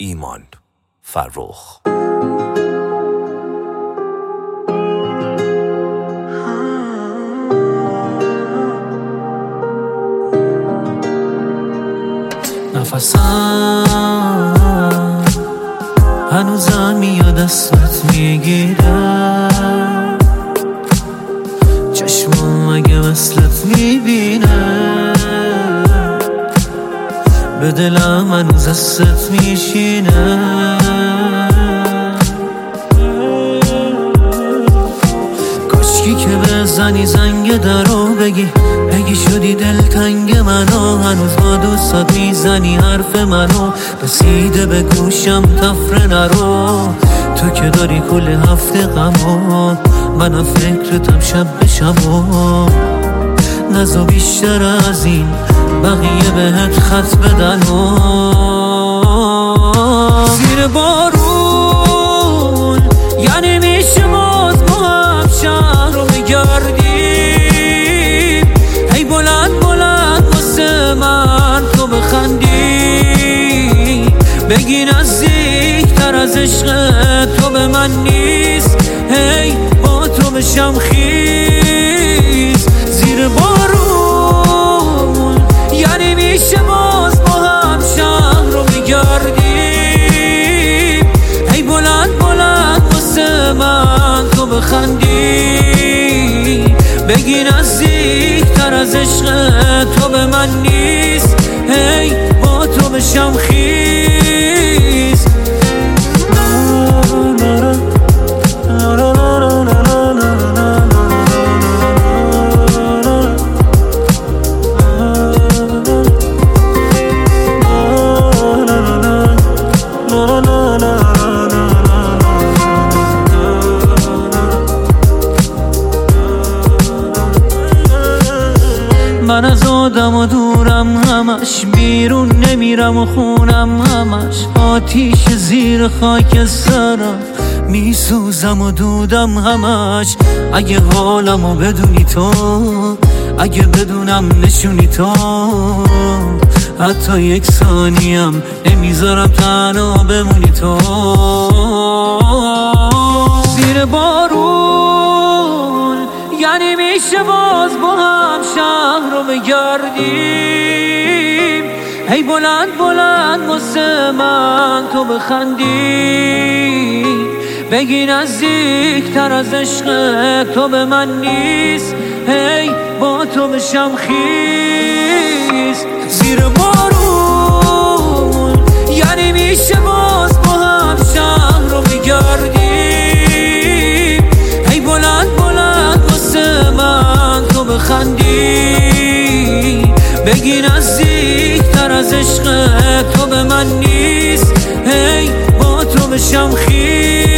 ایمان فرخ. نفسم هنوزم میاد دستت میگیرم، چشمم اگه مثلت میبینه، به دلم هنوز دستت میشینه. کاشکی که بزنی زنگ درو بگی شدی دلتنگ منو، هنوز با دوستات میزنی حرف منو، رسیده به گوشم تفره نرو. تو که داری کل هفته غمو، منم فکرتم شب به شبو. نزو بیشتر از این بقیه بهت خط بدن و زیر بارون، یعنی میشه باز با هم شهر رو بگردیم. هی بلند بلند واسه من تو بخندی، بگی نزدیک تر از عشق تو به من نیست. هی با تو بشم خیز زیر بارون، یعنی میشه باز با هم شهر رو بگردیم. هی بلند بلند واسه من تو بخندی، بگی نزدیک تر از عشق تو به من نیست. هی با تو بشم خیز. من از آدم و دورم همش، بیرون نمیرم و خونم همش آتیش زیر خاک سرم، میسوزم و دودم همش. اگه حالمو بدونی تو، اگه بدونم نشونی تو، حتی یک ثانیم نمیذارم تنها بمونی تو. زیر بارون، یعنی میشه باز با هم شهر رو بگردیم. هی بلند بلند واسه من تو بخندی، بگی نزدیک تر از عشق تو به من نیست. هی با تو بشم خیز زیر بارون، یعنی میشه باز با هم شهر رو بگردیم. هی بلند بلند واسه من تو بخندی، بگی نزدیک تر از عشق تو به من نیست. هی با تو بشم خیز.